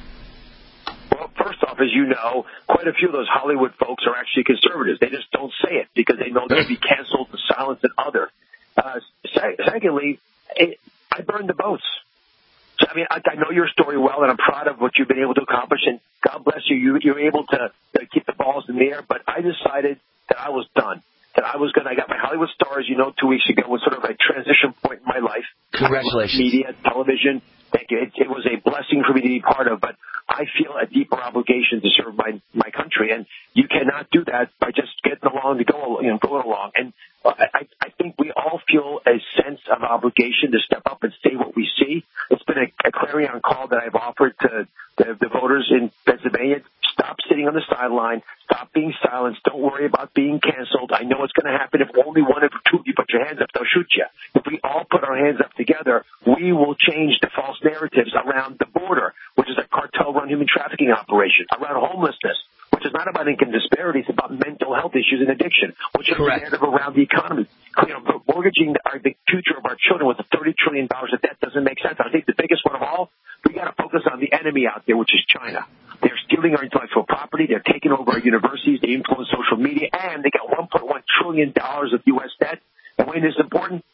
Well, first off, as you know, quite a few of those Hollywood folks are actually conservatives. They just don't say it because they know they'll be canceled and silenced and other. Uh, secondly, it, I burned the boats. So, I mean, I, I know your story well, and I'm proud of what you've been able to accomplish, and God bless you. you you're able to, to keep the balls in the air, but I decided that I was done, that I was going to, I got my Hollywood stars, you know, two weeks ago was sort of a transition point in my life. Congratulations. Media, television. Thank you. It, it was a blessing for me to be part of, but I feel a deeper obligation to serve my my country, and you cannot do that by just getting along to go, you know, going along. And I, I think we all feel a sense of obligation to step up and say what we see. It's been a, a clarion call that I've offered to the, the voters in Pennsylvania. Stop sitting on the sideline. Stop being silenced. Don't worry about being canceled. I know it's going to happen. If only one or two of you put your hands up, they'll shoot you. If we all put our hands up together, we will change the false narratives around the border, which is a cartel-run human trafficking operation, around homelessness, which is not about income disparity. It's about mental health issues and addiction, which is the narrative around the economy. You know, mortgaging our, the future of our children with a thirty trillion dollars of debt doesn't make sense. I think the biggest one of all, we got to focus on the enemy out there, which is China. They're stealing our intellectual property. They're taking over our universities. They influence social media, and they got one point one trillion dollars of U S debt. And when it's important, if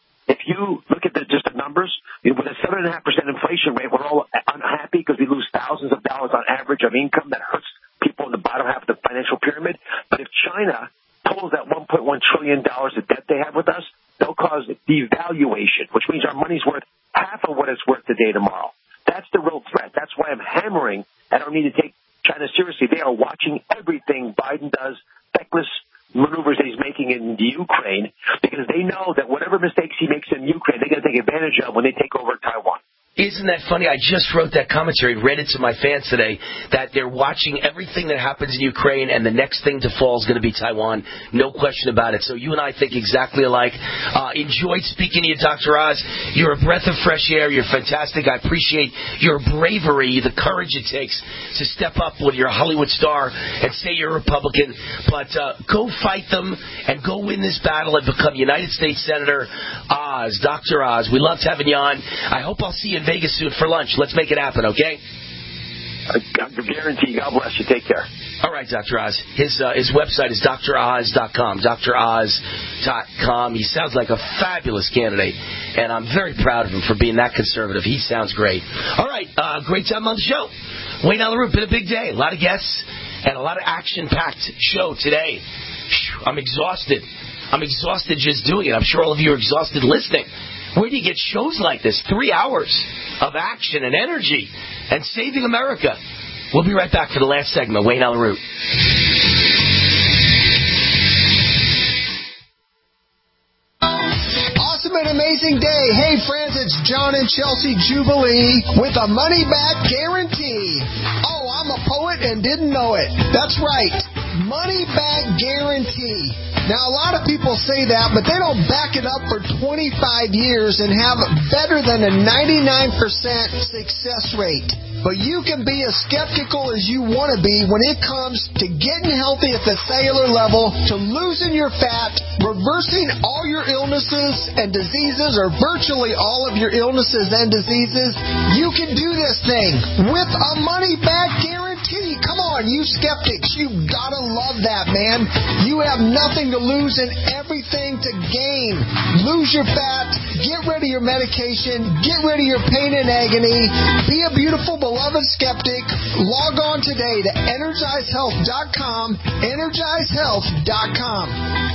you look at the, just the numbers, with a seven point five percent inflation rate, we're all unhappy because we lose thousands of dollars on average of income. That hurts people in the bottom half of the financial pyramid. But if China pulls that one point one trillion dollars of debt they have with us, they'll cause devaluation, which means our money's worth half of what it's worth today tomorrow. That's the real threat. That's why I'm hammering I don't need to take China seriously. They are watching everything Biden does, feckless maneuvers that he's making in Ukraine, because they know that whatever mistakes he makes in Ukraine, they're going to take advantage of when they take over Taiwan. Isn't that funny? I just wrote that commentary, read it to my fans today, that they're watching everything that happens in Ukraine, and the next thing to fall is going to be Taiwan. No question about it. So you and I think exactly alike. Uh, enjoyed speaking to you, Doctor Oz. You're a breath of fresh air. You're fantastic. I appreciate your bravery, the courage it takes to step up when you're a Hollywood star and say you're a Republican. But uh, go fight them and go win this battle and become United States Senator Oz, Doctor Oz. We loved having you on. I hope I'll see you in Vegas soon for lunch. Let's make it happen, okay? I guarantee. God bless you. Take care. All right, Doctor Oz. His uh, his website is D R Oz dot com. D R Oz dot com. He sounds like a fabulous candidate, and I'm very proud of him for being that conservative. He sounds great. All right, uh, great time on the show. Wayne Allyn Root, been a big day. A lot of guests and a lot of action-packed show today. I'm exhausted. I'm exhausted just doing it. I'm sure all of you are exhausted listening. Where do you get shows like this? Three hours of action and energy and saving America. We'll be right back for the last segment. Wayne Allyn Root. Awesome and amazing day. Hey, friends, it's John and Chelsea Jubilee with a money-back guarantee. Oh, I'm a poet and didn't know it. That's right. Money-back guarantee. Now, a lot of people say that, but they don't back it up for twenty-five years and have better than a ninety-nine percent success rate. But you can be as skeptical as you want to be when it comes to getting healthy at the cellular level, to losing your fat, reversing all your illnesses and diseases, or virtually all of your illnesses and diseases. You can do this thing with a money-back guarantee. Come on, you skeptics. You've got to love that, man. You have nothing to lose and everything to gain. Lose your fat. Get rid of your medication. Get rid of your pain and agony. Be a beautiful, beloved skeptic. Log on today to energize health dot com. energize health dot com.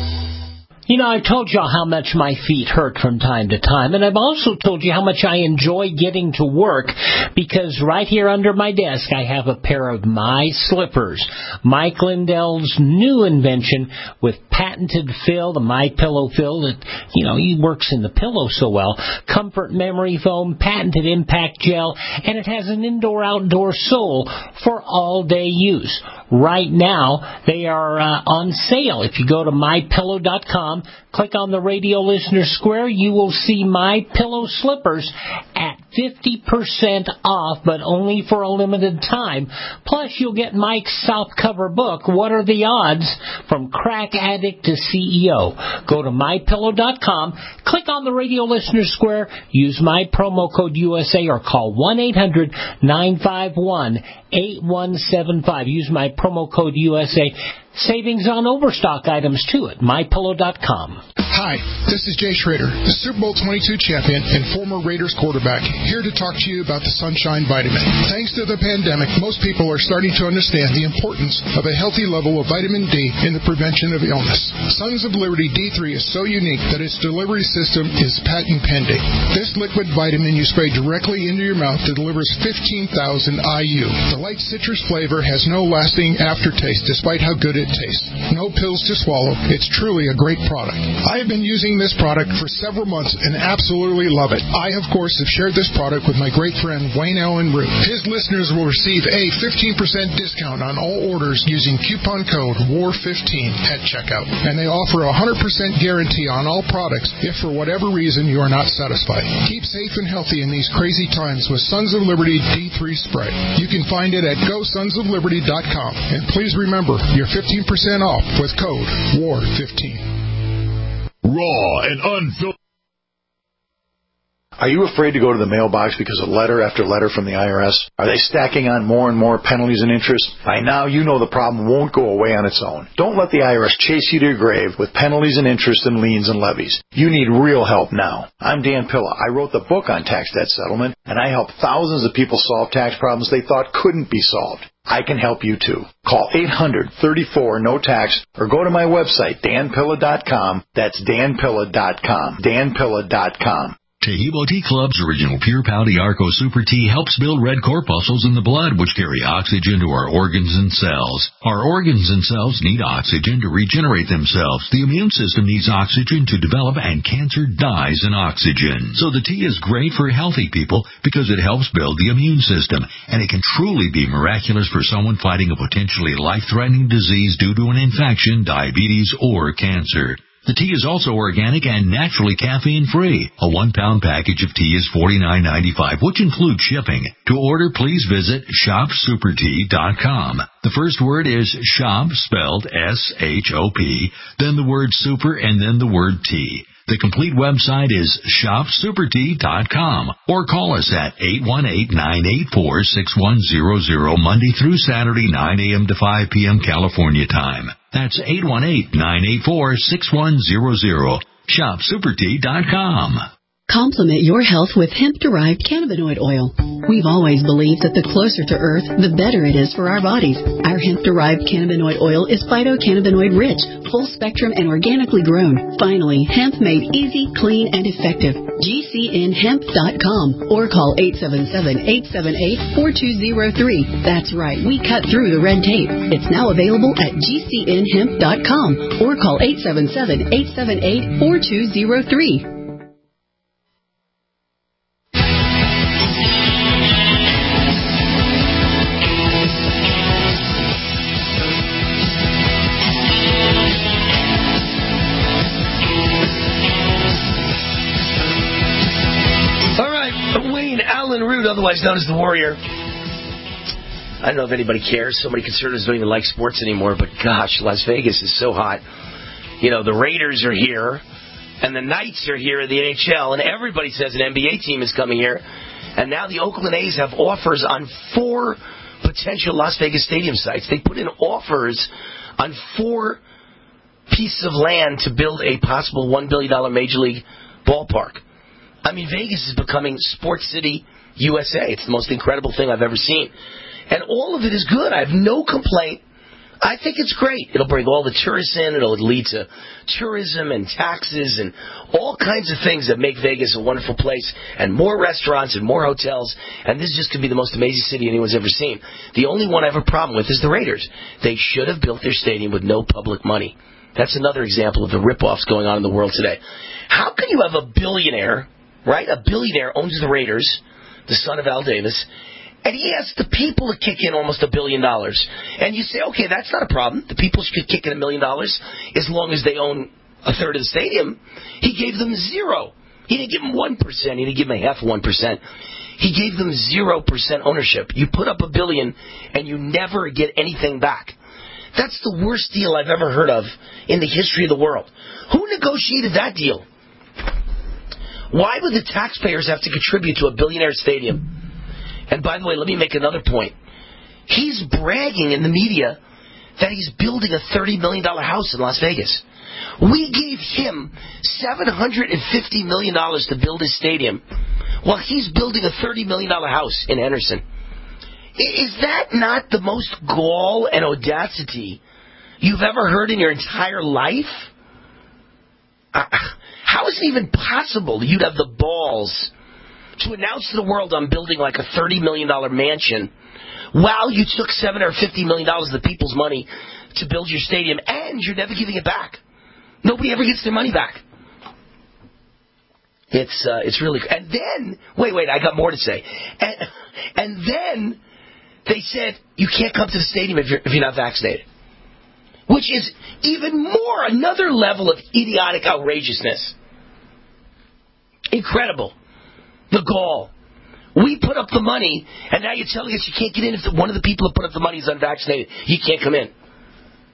You know, I've told y'all how much my feet hurt from time to time, and I've also told you how much I enjoy getting to work, because right here under my desk I have a pair of My Slippers, Mike Lindell's new invention with patented fill, the My Pillow fill that, you know, he works in the pillow so well, comfort memory foam, patented impact gel, and it has an indoor-outdoor sole for all-day use. Right now, they are uh, on sale. If you go to my pillow dot com, click on the radio listener square, you will see My Pillow slippers at fifty percent off, but only for a limited time. Plus, you'll get Mike's softcover book, What Are the Odds? From Crack Addict to C E O. Go to my pillow dot com, click on the radio listener square, use my promo code U S A, or call one eight hundred nine five one eight one seven five. Use my promo code U S A. Savings on overstock items, too, at my pillow dot com. Hi, this is Jay Schrader, the Super Bowl twenty-two champion and former Raiders quarterback, here to talk to you about the Sunshine Vitamin. Thanks to the pandemic, most people are starting to understand the importance of a healthy level of vitamin D in the prevention of illness. Sons of Liberty D three is so unique that its delivery system is patent pending. This liquid vitamin you spray directly into your mouth that delivers fifteen thousand I U. The light citrus flavor has no lasting aftertaste despite how good it tastes. No pills to swallow. It's truly a great product. I have been using this product for several months and absolutely love it. I, of course, have shared this product with my great friend Wayne Allyn Root. His listeners will receive a fifteen percent discount on all orders using coupon code W A R fifteen at checkout. And they offer a one hundred percent guarantee on all products if for whatever reason you are not satisfied. Keep safe and healthy in these crazy times with Sons of Liberty D three Spray. You can find it at go sons of liberty dot com. And please remember, you're fifteen percent off with code W A R fifteen. Raw and unfiltered. Are you afraid to go to the mailbox because of letter after letter from the I R S? Are they stacking on more and more penalties and interest? By now, you know the problem won't go away on its own. Don't let the I R S chase you to your grave with penalties and interest and liens and levies. You need real help now. I'm Dan Pilla. I wrote the book on tax debt settlement, and I help thousands of people solve tax problems they thought couldn't be solved. I can help you too. Call eight hundred, thirty-four, no tax or go to my website, dan pilla dot com. That's dan pilla dot com. dan pilla dot com. Tahibo Tea Club's original Pure Pau Arco Super Tea helps build red corpuscles in the blood, which carry oxygen to our organs and cells. Our organs and cells need oxygen to regenerate themselves. The immune system needs oxygen to develop, and cancer dies in oxygen. So the tea is great for healthy people because it helps build the immune system, and it can truly be miraculous for someone fighting a potentially life-threatening disease due to an infection, diabetes, or cancer. The tea is also organic and naturally caffeine-free. A one-pound package of tea is forty-nine ninety-five, which includes shipping. To order, please visit shop super tea dot com. The first word is shop, spelled S H O P, then the word super, and then the word tea. The complete website is shop super tea dot com, or call us at eight one eight, nine eight four, six one zero zero Monday through Saturday, nine a.m. to five p.m. California time. That's eight one eight, nine eight four, six one zero zero. shop super tea dot com. Complement your health with hemp-derived cannabinoid oil. We've always believed that the closer to Earth, the better it is for our bodies. Our hemp-derived cannabinoid oil is phytocannabinoid-rich, full-spectrum, and organically grown. Finally, hemp made easy, clean, and effective. G C N hemp dot com or call eight seven seven, eight seven eight, four two zero three. That's right, we cut through the red tape. It's now available at G C N hemp dot com or call eight seven seven, eight seven eight, four two zero three. Otherwise known as the Warrior. I don't know if anybody cares. So many conservatives don't even like sports anymore, but gosh, Las Vegas is so hot. You know, the Raiders are here, and the Knights are here at the N H L, and everybody says an N B A team is coming here. And now the Oakland A's have offers on four potential Las Vegas stadium sites. They put in offers on four pieces of land to build a possible one billion dollars Major League ballpark. I mean, Vegas is becoming Sports City U S A. It's the most incredible thing I've ever seen. And all of it is good. I have no complaint. I think it's great. It'll bring all the tourists in. It'll lead to tourism and taxes and all kinds of things that make Vegas a wonderful place, and more restaurants and more hotels. And this just could be the most amazing city anyone's ever seen. The only one I have a problem with is the Raiders. They should have built their stadium with no public money. That's another example of the rip-offs going on in the world today. How can you have a billionaire, right? A billionaire owns the Raiders, the son of Al Davis, and he asks the people to kick in almost a billion dollars. And you say, okay, that's not a problem. The people should kick in a million dollars as long as they own a third of the stadium. He gave them zero. He didn't give them one percent. He didn't give them a half one percent. He gave them zero percent ownership. You put up a billion and you never get anything back. That's the worst deal I've ever heard of in the history of the world. Who negotiated that deal? Why would the taxpayers have to contribute to a billionaire stadium? And by the way, let me make another point. He's bragging in the media that he's building a thirty million dollars house in Las Vegas. We gave him seven hundred fifty million dollars to build his stadium while he's building a thirty million dollars house in Henderson. Is that not the most gall and audacity you've ever heard in your entire life? How is it even possible that you'd have the balls to announce to the world I'm building like a thirty million dollars mansion while you took seven hundred fifty million dollars of the people's money to build your stadium, and you're never giving it back? Nobody ever gets their money back. It's uh, it's really... And then... Wait, wait, I got more to say. And, and then they said, you can't come to the stadium if you're, if you're not vaccinated. Which is even more, another level of idiotic outrageousness. Incredible. The gall. We put up the money, and now you're telling us you can't get in if one of the people that put up the money is unvaccinated. You can't come in.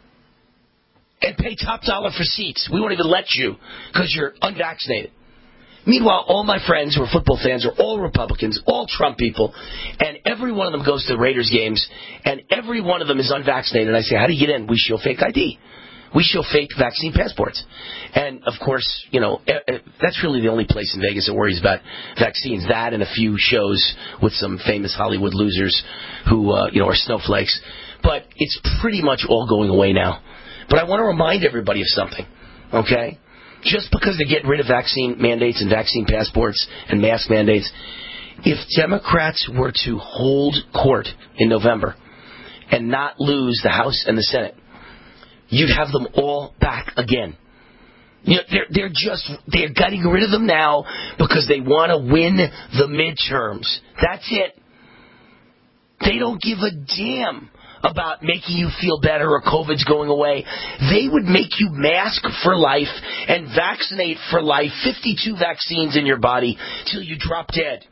And pay top dollar for seats. We won't even let you because you're unvaccinated. Meanwhile, all my friends who are football fans are all Republicans, all Trump people, and every one of them goes to the Raiders games, and every one of them is unvaccinated. And I say, how do you get in? We show fake I D. We show fake vaccine passports. And, of course, you know, that's really the only place in Vegas that worries about vaccines. That and a few shows with some famous Hollywood losers who, uh, you know, are snowflakes. But it's pretty much all going away now. But I want to remind everybody of something, okay? Just because they're getting rid of vaccine mandates and vaccine passports and mask mandates, if Democrats were to hold court in November and not lose the House and the Senate, you'd have them all back again. You know, they're, they're just, they're getting rid of them now because they want to win the midterms. That's it. They don't give a damn about making you feel better or COVID's going away. They would make you mask for life and vaccinate for life, fifty-two vaccines in your body till you drop dead.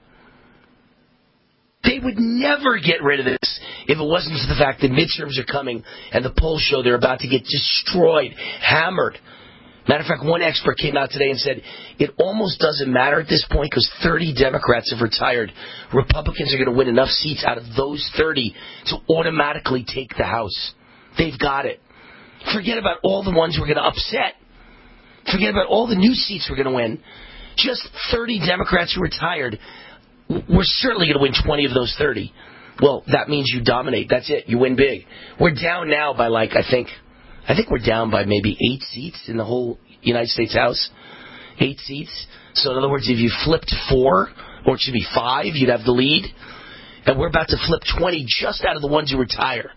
They would never get rid of this if it wasn't for the fact that midterms are coming and the polls show they're about to get destroyed, hammered. Matter of fact, one expert came out today and said it almost doesn't matter at this point because thirty Democrats have retired. Republicans are going to win enough seats out of those thirty to automatically take the House. They've got it. Forget about all the ones we're going to upset. Forget about all the new seats we're going to win. Just thirty Democrats who retired. We're certainly going to win twenty of those thirty. Well, that means you dominate. That's it. You win big. We're down now by like, I think... I think we're down by maybe eight seats in the whole United States House. Eight seats. So in other words, if you flipped four, or it should be five, you'd have the lead. And we're about to flip twenty just out of the ones who retire.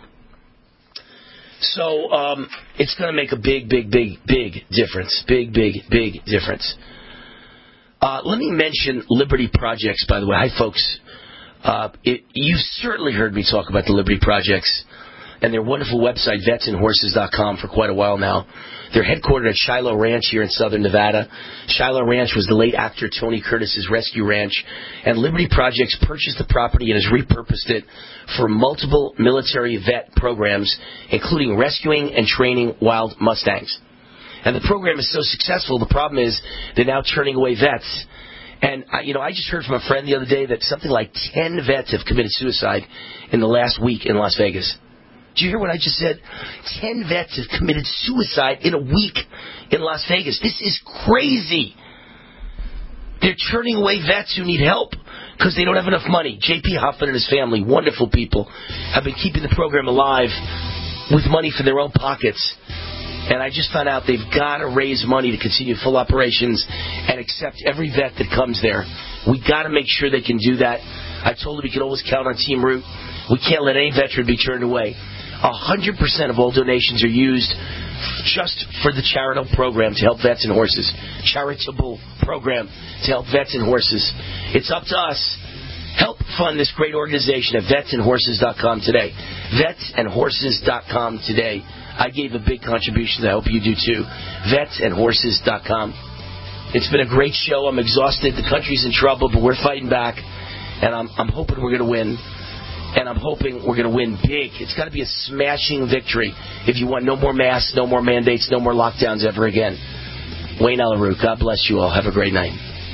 So um, it's going to make a big, big, big, big difference. Big, big, big difference. Uh, let me mention Liberty Projects, by the way. Hi, folks. Uh, it, you've certainly heard me talk about the Liberty Projects and their wonderful website, vets and horses dot com, for quite a while now. They're headquartered at Shiloh Ranch here in southern Nevada. Shiloh Ranch was the late actor Tony Curtis's rescue ranch, and Liberty Projects purchased the property and has repurposed it for multiple military vet programs, including rescuing and training wild Mustangs. And the program is so successful, the problem is they're now turning away vets. And, I, you know, I just heard from a friend the other day that something like ten vets have committed suicide in the last week in Las Vegas. Did you hear what I just said? Ten vets have committed suicide in a week in Las Vegas. This is crazy. They're turning away vets who need help because they don't have enough money. J P Huffman and his family, wonderful people, have been keeping the program alive with money from their own pockets. And I just found out they've got to raise money to continue full operations and accept every vet that comes there. We got to make sure they can do that. I told them we can always count on Team Root. We can't let any veteran be turned away. one hundred percent of all donations are used just for the charitable program to help vets and horses. Charitable program to help vets and horses. It's up to us. Help fund this great organization at vets and horses dot com today. vets and horses dot com today. I gave a big contribution. I hope you do too. vets and horses dot com. It's been a great show. I'm exhausted. The country's in trouble, but we're fighting back. And I'm, I'm hoping we're going to win. And I'm hoping we're going to win big. It's got to be a smashing victory if you want no more masks, no more mandates, no more lockdowns ever again. Wayne Allyn Root, God bless you all. Have a great night.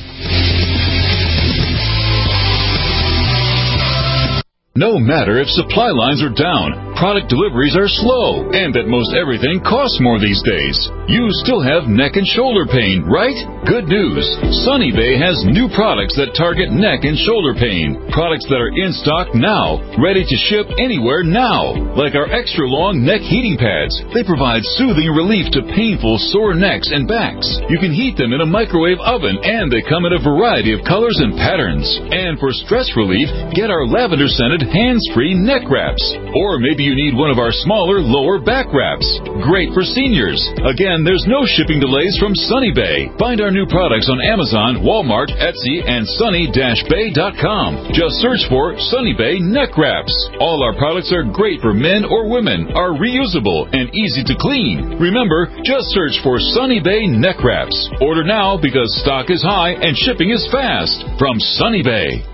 No matter if supply lines are down, product deliveries are slow, and that most everything costs more these days, you still have neck and shoulder pain, right? Good news. Sunny Bay has new products that target neck and shoulder pain. Products that are in stock now, ready to ship anywhere now. Like our extra long neck heating pads. They provide soothing relief to painful sore necks and backs. You can heat them in a microwave oven, and they come in a variety of colors and patterns. And for stress relief, get our lavender scented hands-free neck wraps. Or maybe you need one of our smaller lower back wraps. Great for seniors. Again, there's no shipping delays from Sunny Bay. Find our new products on Amazon, Walmart, Etsy, and sunny dash bay dot com. Just search for Sunny Bay neck wraps. All our products are great for men or women, are reusable, and easy to clean. Remember, just search for Sunny Bay neck wraps. Order now because stock is high and shipping is fast. From Sunny Bay.